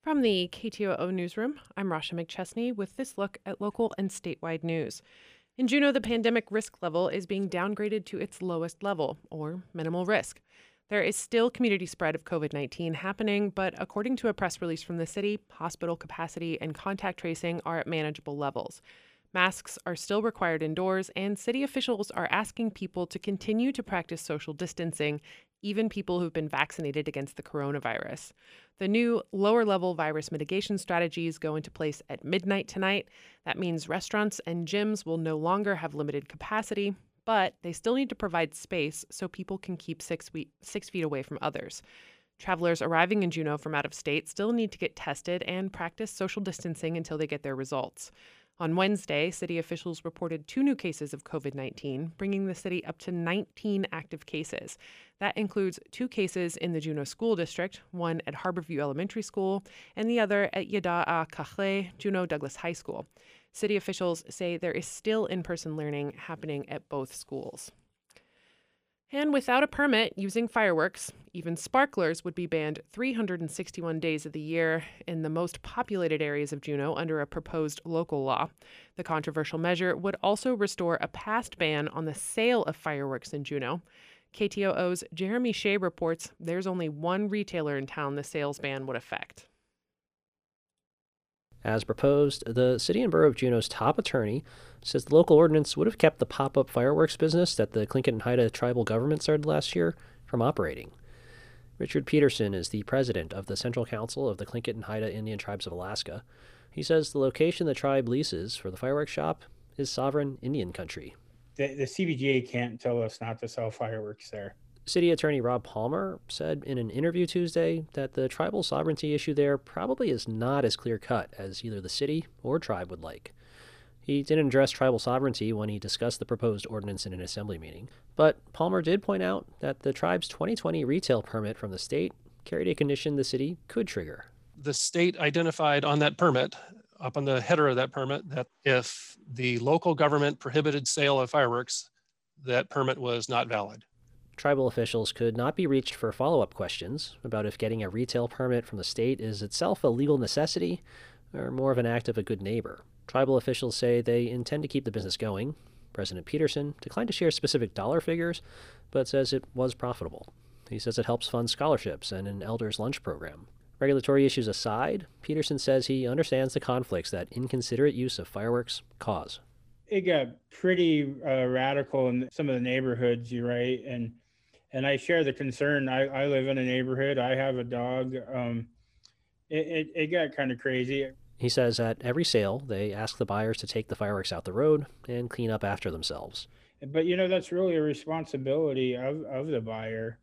From the KTOO newsroom, I'm Rasha McChesney with this look at local and statewide news. In Juneau, the pandemic risk level is being downgraded to its lowest level, or minimal risk. There is still community spread of COVID 19 happening, but according to a press release from the city, hospital capacity and contact tracing are at manageable levels. Masks are still required indoors, and city officials are asking people to continue to practice social distancing, even people who've been vaccinated against the coronavirus. The new lower level virus mitigation strategies go into place at midnight tonight. That means restaurants and gyms will no longer have limited capacity, but they still need to provide space so people can keep 6 feet away from others. Travelers arriving in Juneau from out of state still need to get tested and practice social distancing until they get their results. On Wednesday, city officials reported 2 new cases of COVID 19, bringing the city up to 19 active cases. That includes 2 cases in the Juneau School District, one at Harborview Elementary School and the other at Yada'a Kachle, Juneau Douglas High School. City officials say there is still in person learning happening at both schools. And without a permit, using fireworks, even sparklers, would be banned 361 days of the year in the most populated areas of Juneau under a proposed local law. The controversial measure would also restore a past ban on the sale of fireworks in Juneau. KTOO's Jeremy Shea reports there's only one retailer in town the sales ban would affect. As proposed, the City and Borough of Juneau's top attorney says the local ordinance would have kept the pop-up fireworks business that the Tlingit and Haida tribal government started last year from operating. Richard Peterson is the president of the Central Council of the Tlingit and Haida Indian Tribes of Alaska. He says the location the tribe leases for the fireworks shop is sovereign Indian country. The CBGA can't tell us not to sell fireworks there. City Attorney Rob Palmer said in an interview Tuesday that the tribal sovereignty issue there probably is not as clear-cut as either the city or tribe would like. He didn't address tribal sovereignty when he discussed the proposed ordinance in an assembly meeting, but Palmer did point out that the tribe's 2020 retail permit from the state carried a condition the city could trigger. The state identified on that permit, up on the header of that permit, that if the local government prohibited sale of fireworks, that permit was not valid. Tribal officials could not be reached for follow-up questions about if getting a retail permit from the state is itself a legal necessity or more of an act of a good neighbor. Tribal officials say they intend to keep the business going. President Peterson declined to share specific dollar figures, but says it was profitable. He says it helps fund scholarships and an elders' lunch program. Regulatory issues aside, Peterson says he understands the conflicts that inconsiderate use of fireworks cause. It got pretty radical in some of the neighborhoods, you're right, and I share the concern. I live in a neighborhood. I have a dog. It got kind of crazy. He says at every sale, they ask the buyers to take the fireworks out the road and clean up after themselves. But, that's really a responsibility of the buyer.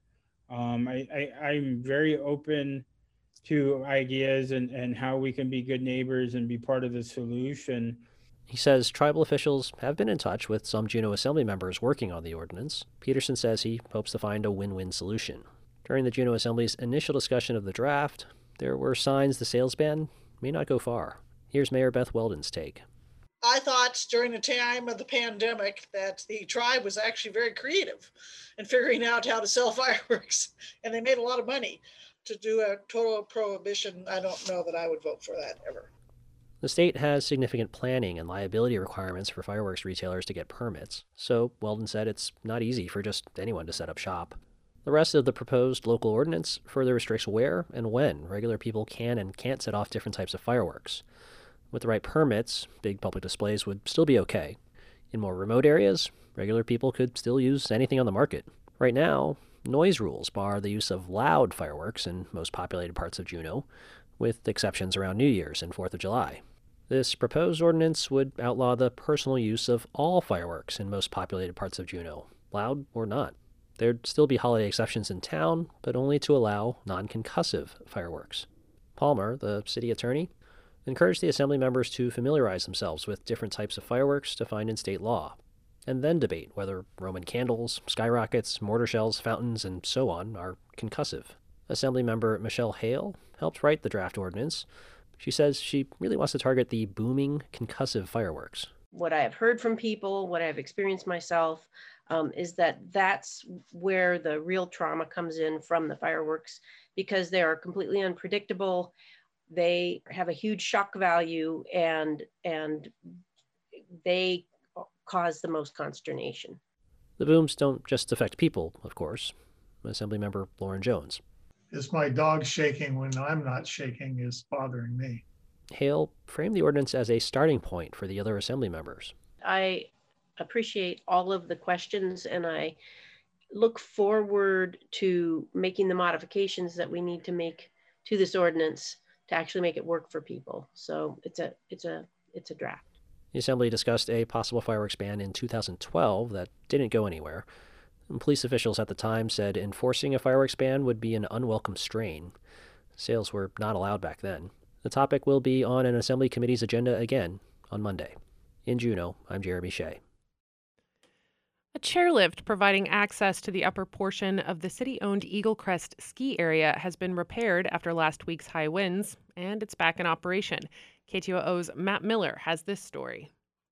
I'm very open to ideas and how we can be good neighbors and be part of the solution. He says tribal officials have been in touch with some Juneau Assembly members working on the ordinance. Peterson says he hopes to find a win-win solution. During the Juneau Assembly's initial discussion of the draft, there were signs the sales ban may not go far. Here's Mayor Beth Weldon's take. I thought during the time of the pandemic that the tribe was actually very creative in figuring out how to sell fireworks, and they made a lot of money. To do a total prohibition, I don't know that I would vote for that ever. The state has significant planning and liability requirements for fireworks retailers to get permits, so Weldon said it's not easy for just anyone to set up shop. The rest of the proposed local ordinance further restricts where and when regular people can and can't set off different types of fireworks. With the right permits, big public displays would still be okay. In more remote areas, regular people could still use anything on the market. Right now, noise rules bar the use of loud fireworks in most populated parts of Juneau, with exceptions around New Year's and 4th of July. This proposed ordinance would outlaw the personal use of all fireworks in most populated parts of Juneau, loud or not. There'd still be holiday exceptions in town, but only to allow non-concussive fireworks. Palmer, the city attorney, encouraged the assembly members to familiarize themselves with different types of fireworks defined in state law, and then debate whether Roman candles, skyrockets, mortar shells, fountains, and so on are concussive. Assemblymember Michelle Hale helped write the draft ordinance. She says she really wants to target the booming concussive fireworks. What I have heard from people, what I've experienced myself, is that that's where the real trauma comes in from the fireworks, because they are completely unpredictable. they have a huge shock value, and they cause the most consternation. The booms don't just affect people, of course. Assemblymember Lauren Jones. Is my dog shaking when I'm not shaking is bothering me. Hale framed the ordinance as a starting point for the other assembly members. I appreciate all of the questions, and I look forward to making the modifications that we need to make to this ordinance to actually make it work for people. So it's a draft. The Assembly discussed a possible fireworks ban in 2012 that didn't go anywhere. And police officials at the time said enforcing a fireworks ban would be an unwelcome strain. Sales were not allowed back then. The topic will be on an Assembly committee's agenda again on Monday. In Juneau, I'm Jeremy Shea. A chairlift providing access to the upper portion of the city-owned Eagle Crest ski area has been repaired after last week's high winds, and it's back in operation. KTOO's Matt Miller has this story.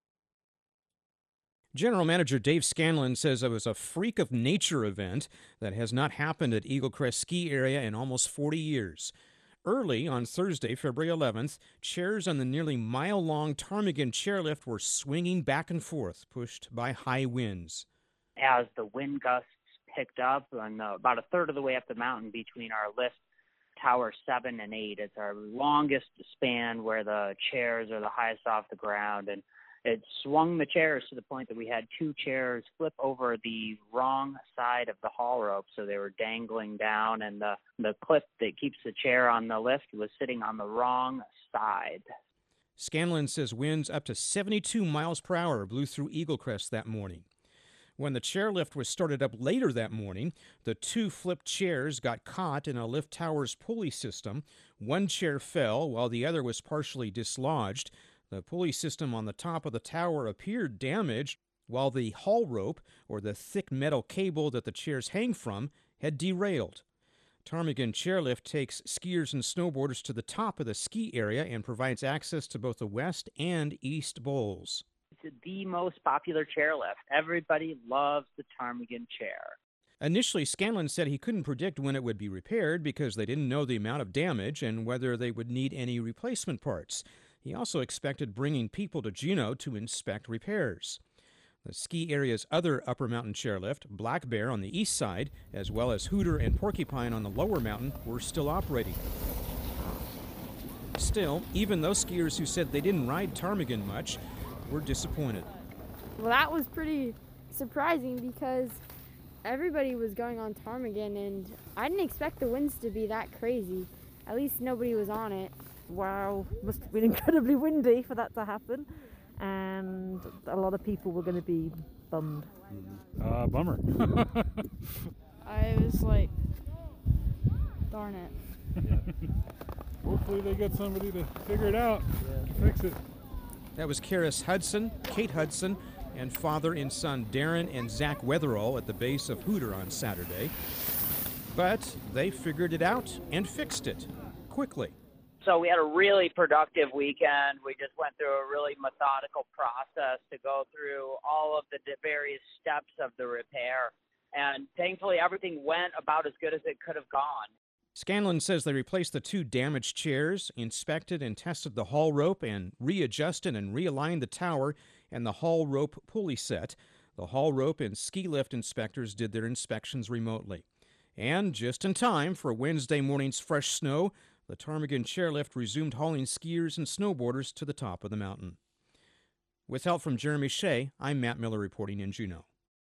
General Manager Dave Scanlon says it was a freak of nature event that has not happened at Eagle Crest ski area in almost 40 years. Early on Thursday, February 11th, chairs on the nearly mile-long Ptarmigan chairlift were swinging back and forth, pushed by high winds. As the wind gusts picked up, and about a third of the way up the mountain between our lift, Tower 7 and 8, it's our longest span where the chairs are the highest off the ground, and it swung the chairs to the point that we had two chairs flip over the wrong side of the haul rope, so they were dangling down, and the clip that keeps the chair on the lift was sitting on the wrong side. Scanlon says winds up to 72 miles per hour blew through Eagle Crest that morning. When the chairlift was started up later that morning, the two flipped chairs got caught in a lift tower's pulley system. One chair fell while the other was partially dislodged. The pulley system on the top of the tower appeared damaged, while the haul rope, or the thick metal cable that the chairs hang from, had derailed. Ptarmigan Chairlift takes skiers and snowboarders to the top of the ski area and provides access to both the west and east bowls. It's the most popular chairlift. Everybody loves the Ptarmigan chair. Initially, Scanlon said he couldn't predict when it would be repaired because they didn't know the amount of damage and whether they would need any replacement parts. He also expected bringing people to Juneau to inspect repairs. The ski area's other upper mountain chairlift, Black Bear on the east side, as well as Hooter and Porcupine on the lower mountain, were still operating. Still, even those skiers who said they didn't ride Ptarmigan much were disappointed. Well, that was pretty surprising because everybody was going on Ptarmigan, and I didn't expect the winds to be that crazy. At least nobody was on it. Wow, must have been incredibly windy for that to happen, and a lot of people were going to be bummed. Bummer. I was like, darn it. Yeah. Hopefully they get somebody to figure it out, fix it. That was Karis Hudson, Kate Hudson, and father and son Darren and Zach Weatherall at the base of Hooter on Saturday. But they figured it out and fixed it quickly. So we had a really productive weekend. We just went through a really methodical process to go through all of the various steps of the repair. And thankfully, everything went about as good as it could have gone. Scanlon says they replaced the two damaged chairs, inspected and tested the haul rope, and readjusted and realigned the tower and the haul rope pulley set. The haul rope and ski lift inspectors did their inspections remotely. And just in time for Wednesday morning's fresh snow, the Ptarmigan Chairlift resumed hauling skiers and snowboarders to the top of the mountain. With help from Jeremy Shea, I'm Matt Miller reporting in Juneau.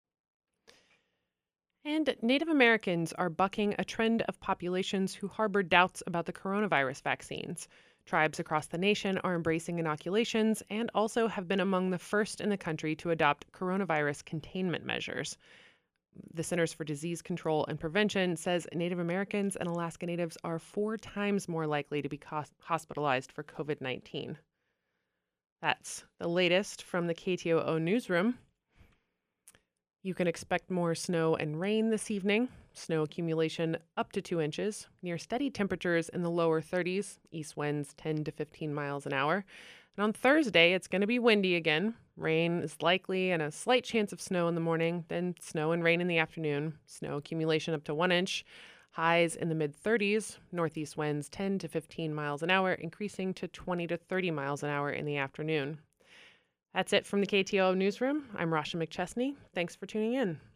And Native Americans are bucking a trend of populations who harbor doubts about the coronavirus vaccines. Tribes across the nation are embracing inoculations and also have been among the first in the country to adopt coronavirus containment measures. The Centers for Disease Control and Prevention says Native Americans and Alaska Natives are 4 times more likely to be hospitalized for COVID-19. That's the latest from the KTOO newsroom. You can expect more snow and rain this evening. Snow accumulation up to 2 inches, near steady temperatures in the lower 30s, east winds 10 to 15 miles an hour. And on Thursday, it's going to be windy again. Rain is likely and a slight chance of snow in the morning, then snow and rain in the afternoon. Snow accumulation up to 1 inch. Highs in the mid-30s, northeast winds 10 to 15 miles an hour, increasing to 20 to 30 miles an hour in the afternoon. That's it from the KTOO Newsroom. I'm Rasha McChesney. Thanks for tuning in.